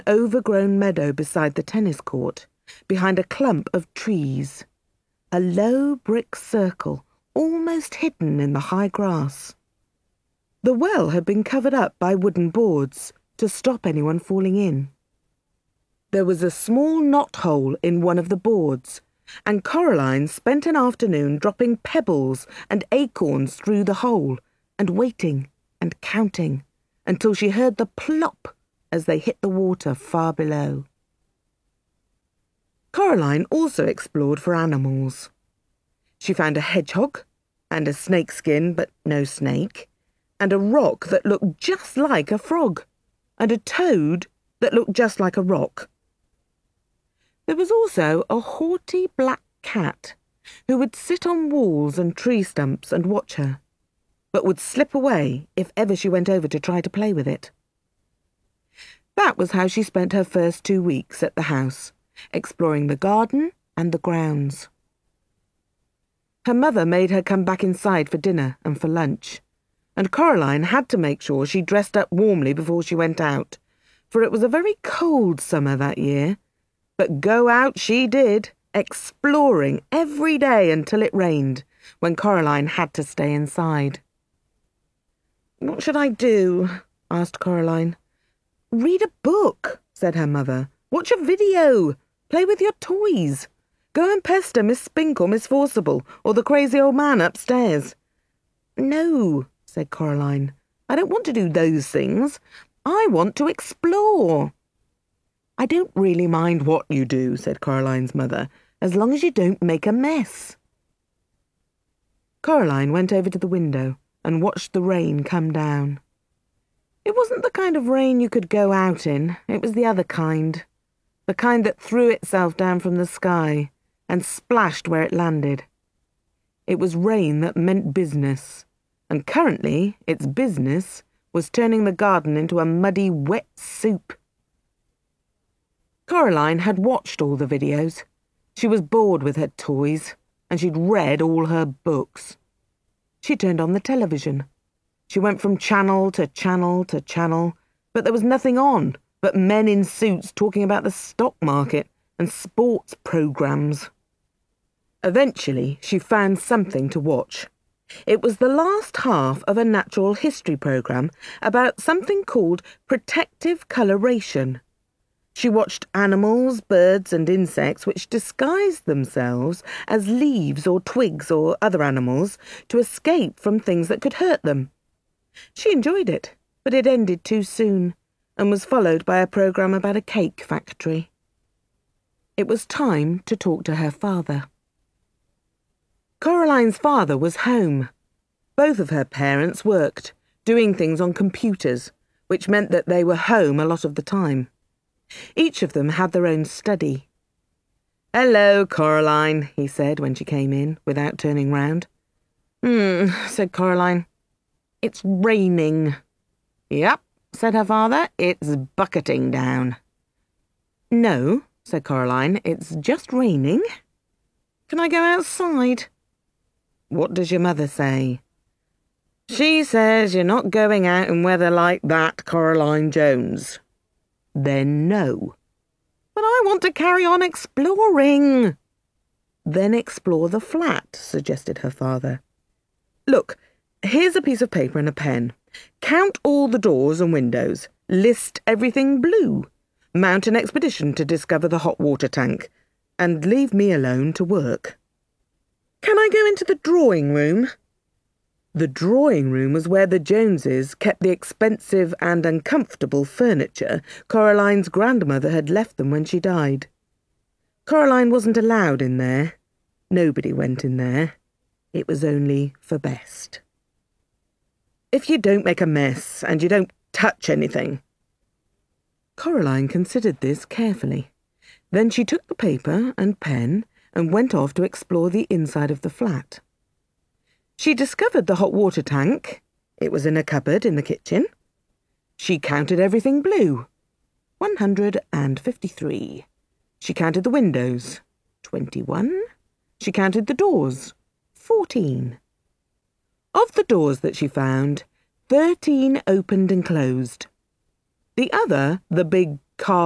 overgrown meadow beside the tennis court, behind a clump of trees. A low brick circle, almost hidden in the high grass. The well had been covered up by wooden boards to stop anyone falling in. There was a small knothole in one of the boards, and Coraline spent an afternoon dropping pebbles and acorns through the hole and waiting and counting until she heard the plop as they hit the water far below. Coraline also explored for animals. She found a hedgehog and a snakeskin, but no snake, and a rock that looked just like a frog, and a toad that looked just like a rock. There was also a haughty black cat who would sit on walls and tree stumps and watch her, but would slip away if ever she went over to try to play with it. That was how she spent her first 2 weeks at the house, exploring the garden and the grounds. Her mother made her come back inside for dinner and for lunch, and Coraline had to make sure she dressed up warmly before she went out, for it was a very cold summer that year. But go out she did, exploring every day until it rained, when Coraline had to stay inside. "What should I do?" asked Coraline. "Read a book," said her mother. "Watch a video. Play with your toys. Go and pester Miss Spink or Miss Forcible or the crazy old man upstairs." "No," said Coraline. "I don't want to do those things. I want to explore." "I don't really mind what you do," said Coraline's mother, "as long as you don't make a mess." Coraline went over to the window and watched the rain come down. It wasn't the kind of rain you could go out in. It was the other kind. The kind that threw itself down from the sky and splashed where it landed. It was rain that meant business, and currently its business was turning the garden into a muddy, wet soup. Coraline had watched all the videos. She was bored with her toys, and she'd read all her books. She turned on the television. She went from channel to channel to channel, but there was nothing on but men in suits talking about the stock market and sports programs. Eventually, she found something to watch. It was the last half of a natural history program about something called protective coloration. She watched animals, birds and insects which disguised themselves as leaves or twigs or other animals to escape from things that could hurt them. She enjoyed it, but it ended too soon and was followed by a program about a cake factory. It was time to talk to her father. Coraline's father was home. Both of her parents worked, doing things on computers, which meant that they were home a lot of the time. Each of them had their own study. "Hello, Coraline," he said when she came in, without turning round. Said Coraline. "It's raining." "Yep," said her father, "it's bucketing down." "No," said Coraline, "it's just raining. Can I go outside?" "What does your mother say?" "She says you're not going out in weather like that, Coraline Jones." "Then no." "But I want to carry on exploring." "Then explore the flat," suggested her father. "Look, here's a piece of paper and a pen. Count all the doors and windows. List everything blue. Mount an expedition to discover the hot water tank. And leave me alone to work." "Can I go into the drawing room?" The drawing room was where the Joneses kept the expensive and uncomfortable furniture Coraline's grandmother had left them when she died. Coraline wasn't allowed in there. Nobody went in there. It was only for best. "If you don't make a mess and you don't touch anything." Coraline considered this carefully. Then she took the paper and pen and went off to explore the inside of the flat. She discovered the hot water tank. It was in a cupboard in the kitchen. She counted everything blue. 153. She counted the windows. 21. She counted the doors. 14. Of the doors that she found, 13 opened and closed. The other, the big